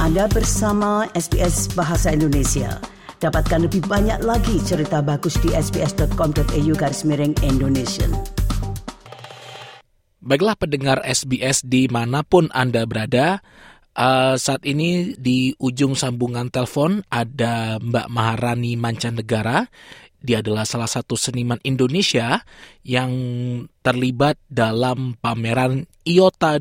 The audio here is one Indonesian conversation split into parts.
Anda bersama SBS Bahasa Indonesia. Dapatkan lebih banyak lagi cerita bagus di sbs.com.au/Indonesian. Baiklah pendengar SBS dimanapun Anda berada, saat ini di ujung sambungan telepon ada Mbak Maharani Mancanegara. Dia adalah salah satu seniman Indonesia yang terlibat dalam pameran IOTA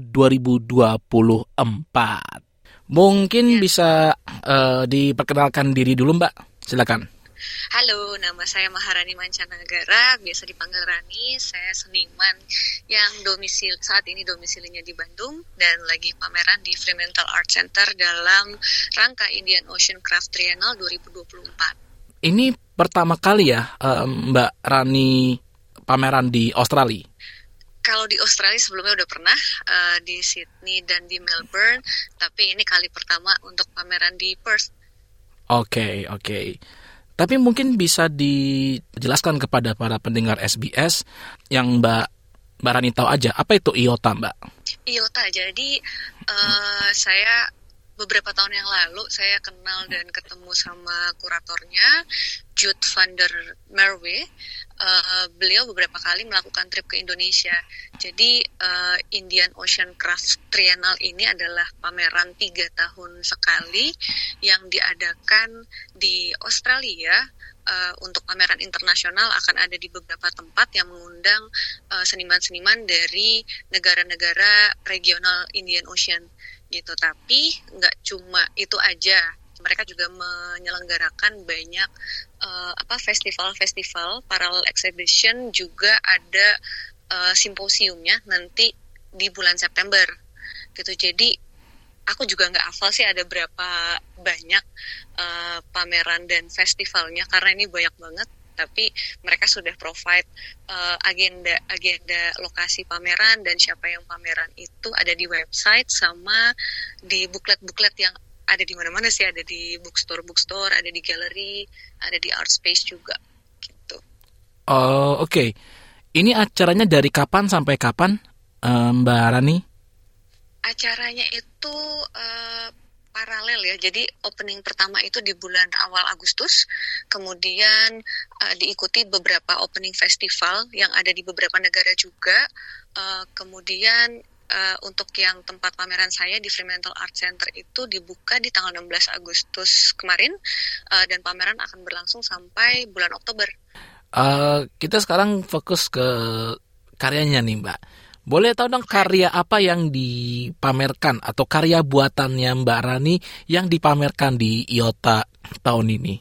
2024. Mungkin bisa diperkenalkan diri dulu, Mbak. Silakan. Halo, nama saya Maharani Mancanegara, biasa dipanggil Rani. Saya seniman yang saat ini domisilinya di Bandung dan lagi pameran di Fremantle Art Center dalam rangka Indian Ocean Craft Triennale 2024. Ini pertama kali ya, Mbak Rani pameran di Australia? Kalau di Australia sebelumnya udah pernah di Sydney dan di Melbourne, tapi ini kali pertama untuk pameran di Perth. Oke. Tapi mungkin bisa dijelaskan kepada para pendengar SBS yang Mbak Rani tahu aja, apa itu IOTA, Mbak? IOTA, jadi saya beberapa tahun yang lalu saya kenal dan ketemu sama kuratornya, Jude van der Merwe. Beliau beberapa kali melakukan trip ke Indonesia. Jadi Indian Ocean Craft Triennale ini adalah pameran 3 tahun sekali yang diadakan di Australia. Untuk pameran internasional akan ada di beberapa tempat yang mengundang seniman-seniman dari negara-negara regional Indian Ocean gitu. Tapi nggak cuma itu aja, mereka juga menyelenggarakan banyak festival-festival, parallel exhibition, juga ada simposiumnya nanti di bulan September gitu. Jadi aku juga nggak hafal sih ada berapa banyak pameran dan festivalnya karena ini banyak banget. Tapi mereka sudah provide agenda lokasi pameran dan siapa yang pameran itu ada di website sama di buklet-buklet yang ada di mana-mana sih, ada di bookstore, ada di gallery, ada di art space juga gitu. Oke. Ini acaranya dari kapan sampai kapan, Mbak Rani? Acaranya itu paralel ya, jadi opening pertama itu di bulan awal Agustus, kemudian diikuti beberapa opening festival yang ada di beberapa negara juga, kemudian untuk yang tempat pameran saya di Fremantle Art Center itu dibuka di tanggal 16 Agustus kemarin, dan pameran akan berlangsung sampai bulan Oktober. Kita sekarang fokus ke karyanya nih, Mbak. Boleh tahu dong karya apa yang dipamerkan atau karya buatannya Mbak Rani yang dipamerkan di IOTA tahun ini?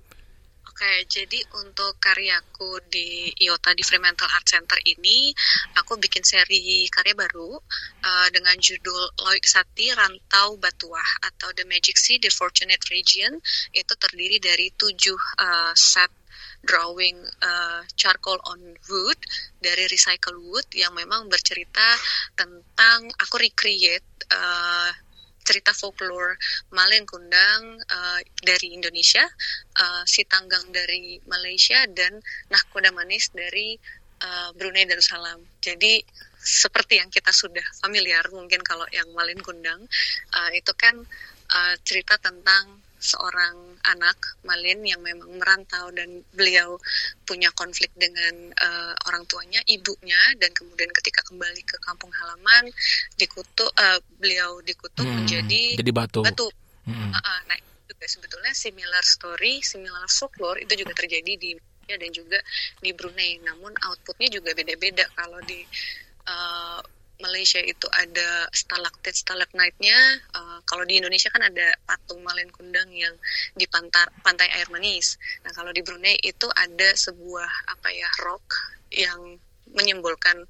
Oke, jadi untuk karyaku di IOTA di Fremantle Art Center ini, aku bikin seri karya baru dengan judul Loik Sati Rantau Batuah atau The Magic Sea, The Fortunate Region. Itu terdiri dari 7 set drawing charcoal on wood dari recycle wood yang memang bercerita tentang aku recreate cerita folklore Malin Kundang dari Indonesia, Si Tanggang dari Malaysia, dan Nahkoda Manis dari Brunei Darussalam. Jadi seperti yang kita sudah familiar mungkin kalau yang Malin Kundang itu kan cerita tentang seorang anak Malin yang memang merantau dan beliau punya konflik dengan orang tuanya, ibunya, dan kemudian ketika kembali ke kampung halaman beliau dikutuk menjadi batu. Nah itu juga sebetulnya similar story, similar folklore itu juga terjadi di Indonesia dan juga di Brunei. Namun outputnya juga beda-beda. Kalau di Malaysia itu ada stalaktit, stalagmite-nya. Kalau di Indonesia kan ada patung Malin Kundang yang di pantai air manis. Nah, kalau di Brunei itu ada sebuah rock yang menyimbolkan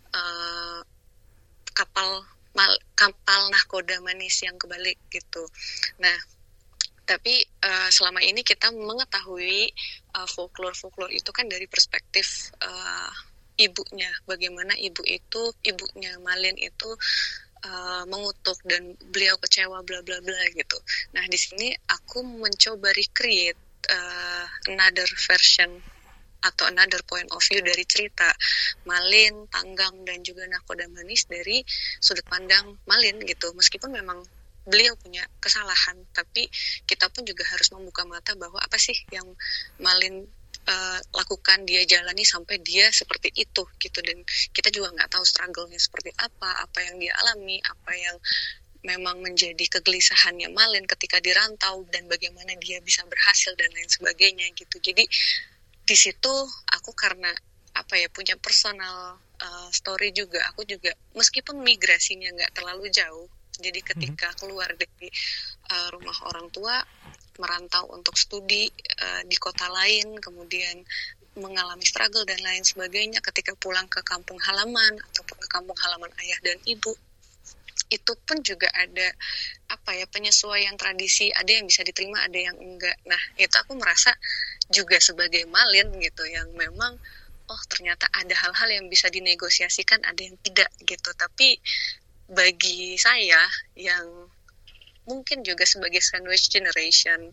kapal nahkoda manis yang kebalik gitu. Nah, tapi selama ini kita mengetahui folklore itu kan dari perspektif ibunya, bagaimana ibunya Malin itu mengutuk dan beliau kecewa bla bla bla gitu. Nah di sini aku mencoba recreate another version atau another point of view dari cerita Malin, Tanggang, dan juga Nahkoda Manis dari sudut pandang Malin gitu. Meskipun memang beliau punya kesalahan, tapi kita pun juga harus membuka mata bahwa apa sih yang Malin lakukan, dia jalani sampai dia seperti itu gitu, dan kita juga nggak tahu struggle-nya seperti apa yang dia alami, apa yang memang menjadi kegelisahannya Malin ketika dirantau, dan bagaimana dia bisa berhasil dan lain sebagainya gitu. Jadi di situ aku karena punya personal story juga, aku juga meskipun migrasinya nggak terlalu jauh, jadi ketika keluar dari rumah orang tua, merantau untuk studi di kota lain, kemudian mengalami struggle dan lain sebagainya, ketika pulang ke kampung halaman ataupun ke kampung halaman ayah dan ibu, itu pun juga ada penyesuaian tradisi, ada yang bisa diterima, ada yang enggak. Nah, itu aku merasa juga sebagai Malin gitu, yang memang ternyata ada hal-hal yang bisa dinegosiasikan, ada yang tidak gitu. Tapi bagi saya yang mungkin juga sebagai sandwich generation,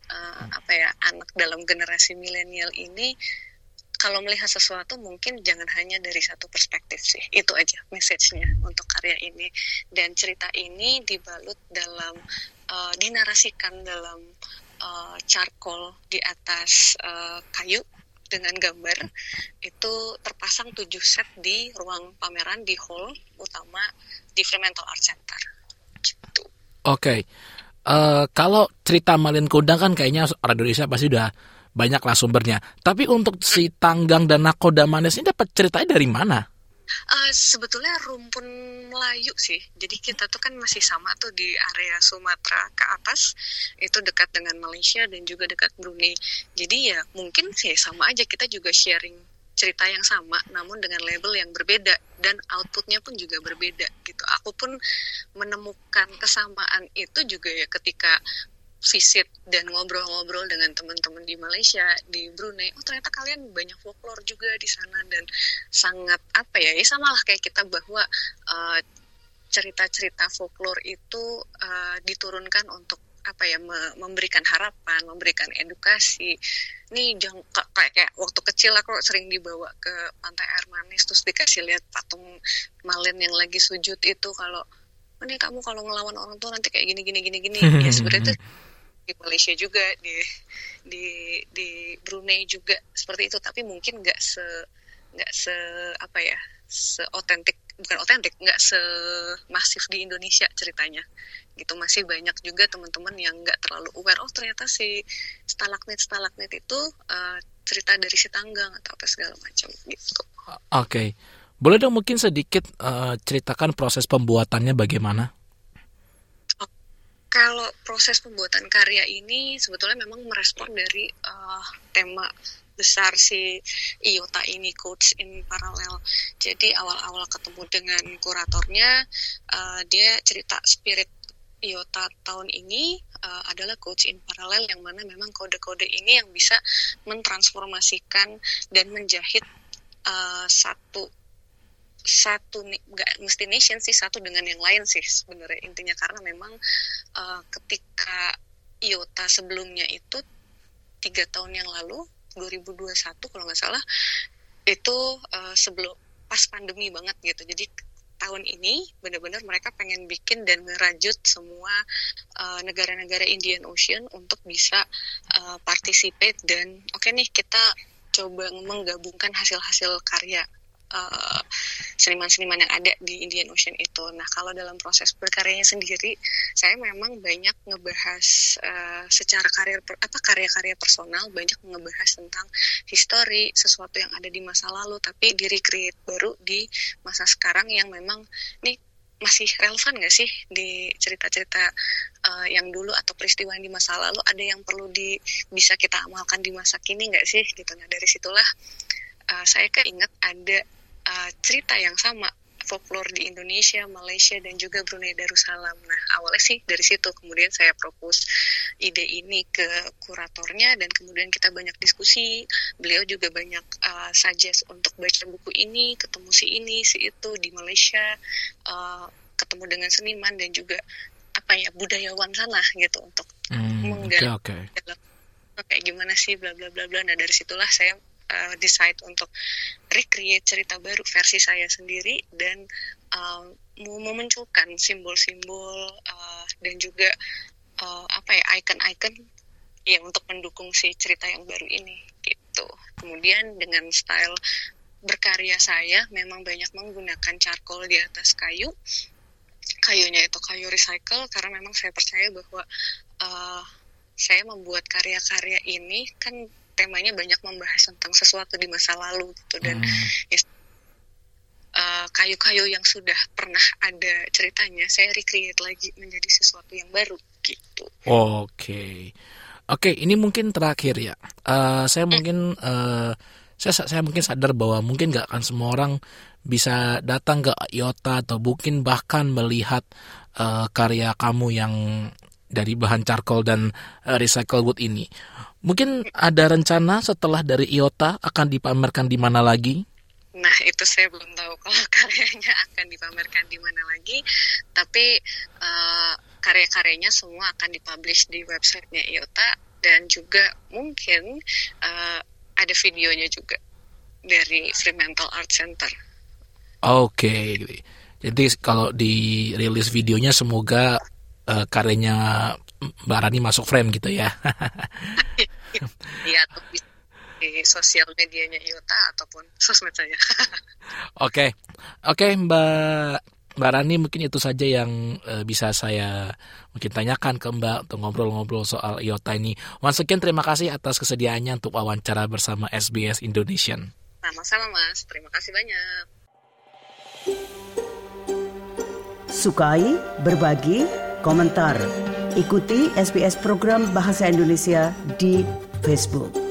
anak dalam generasi milenial ini, kalau melihat sesuatu mungkin jangan hanya dari satu perspektif sih. Itu aja message-nya untuk karya ini. Dan cerita ini dibalut dalam, dinarasikan dalam charcoal di atas kayu dengan gambar. Itu terpasang 7 set di ruang pameran di hall utama di Fremantle Art Center. Gitu. Oke. Kalau cerita Malin Kundang kan kayaknya orang Indonesia pasti udah banyak lah sumbernya. Tapi untuk si Tanggang dan Nakoda Manis ini dapat ceritanya dari mana? Sebetulnya rumpun Melayu sih. Jadi kita tuh kan masih sama tuh di area Sumatera ke atas, itu dekat dengan Malaysia dan juga dekat Brunei. Jadi ya mungkin sih sama aja, kita juga sharing cerita yang sama namun dengan label yang berbeda, dan outputnya pun juga berbeda gitu. Aku pun menemukan kesamaan itu juga ya ketika visit dan ngobrol-ngobrol dengan teman-teman di Malaysia, di Brunei. Ternyata kalian banyak folklore juga di sana, dan sangat samalah kayak kita, bahwa cerita-cerita folklore itu diturunkan untuk memberikan harapan, memberikan edukasi. Nih kayak waktu kecil aku sering dibawa ke Pantai Air Manis, terus dikasih lihat patung Malin yang lagi sujud itu, kalau ini kamu kalau ngelawan orang tua nanti kayak gini. Ya sebenarnya itu di Malaysia juga, di Brunei juga seperti itu, tapi mungkin nggak nggak semasif di Indonesia ceritanya gitu. Masih banyak juga teman-teman yang nggak terlalu aware, ternyata si stalagmit itu cerita dari si Tanggang atau apa segala macam gitu. Oke. Boleh dong mungkin sedikit ceritakan proses pembuatannya bagaimana? Kalau proses pembuatan karya ini sebetulnya memang merespon dari tema besar si IOTA ini, Codes in Parallel. Jadi awal-awal ketemu dengan kuratornya, dia cerita spirit IOTA tahun ini adalah Codes in Parallel, yang mana memang kode-kode ini yang bisa mentransformasikan dan menjahit satu nggak mesti nation sih, satu dengan yang lain sih sebenarnya intinya, karena memang ketika IOTA sebelumnya itu 3 tahun yang lalu 2021 kalau nggak salah, itu sebelum pas pandemi banget gitu. Jadi tahun ini benar-benar mereka pengen bikin dan ngerajut semua negara-negara Indian Ocean untuk bisa participate, dan oke nih kita coba menggabungkan hasil-hasil karya seniman-seniman yang ada di Indian Ocean itu. Nah, kalau dalam proses berkaryanya sendiri, saya memang banyak ngebahas secara karya-karya personal, banyak ngebahas tentang history, sesuatu yang ada di masa lalu, tapi di-recreate baru di masa sekarang, yang memang nih masih relevan nggak sih di cerita-cerita yang dulu atau peristiwa yang di masa lalu, ada yang perlu bisa kita amalkan di masa kini nggak sih gitu. Nah, dari situlah saya keinget ada cerita yang sama, folklore di Indonesia, Malaysia, dan juga Brunei Darussalam. Nah, awalnya sih dari situ, kemudian saya propose ide ini ke kuratornya, dan kemudian kita banyak diskusi. Beliau juga banyak suggest untuk baca buku ini, ketemu si ini, si itu di Malaysia, ketemu dengan seniman dan juga budayawan sana gitu, untuk menggali kayak gimana sih bla bla bla bla. Nah, dari situlah saya decide untuk recreate cerita baru versi saya sendiri, dan memunculkan simbol-simbol dan juga icon-icon ya untuk mendukung si cerita yang baru ini gitu. Kemudian dengan style berkarya saya memang banyak menggunakan charcoal di atas kayu. Kayunya itu kayu recycle karena memang saya percaya bahwa saya membuat karya-karya ini kan temanya banyak membahas tentang sesuatu di masa lalu gitu, dan kayu-kayu yang sudah pernah ada ceritanya saya recreate lagi menjadi sesuatu yang baru gitu. Oke, ini mungkin terakhir ya. Saya mungkin sadar bahwa mungkin nggak akan semua orang bisa datang ke IOTA atau mungkin bahkan melihat karya kamu yang dari bahan charcoal dan recycle wood ini. Mungkin ada rencana setelah dari IOTA akan dipamerkan di mana lagi? Nah, itu saya belum tahu kalau karyanya akan dipamerkan di mana lagi. Tapi karya-karyanya semua akan dipublish di websitenya IOTA, dan juga mungkin ada videonya juga dari Fremantle Art Center. Oke. Jadi kalau dirilis videonya semoga karyanya Mbak Rani masuk frame gitu ya. Iya, atau bisa di sosial medianya IOTA ataupun sosmed saya. Oke, Mbak Rani, mungkin itu saja yang bisa saya mungkin tanyakan ke Mbak untuk ngobrol-ngobrol soal IOTA ini. Once again, terima kasih atas kesediaannya untuk wawancara bersama SBS Indonesian. Sama-sama Mas, terima kasih banyak. Sukai, berbagi, komentar. Ikuti SBS program Bahasa Indonesia di Facebook.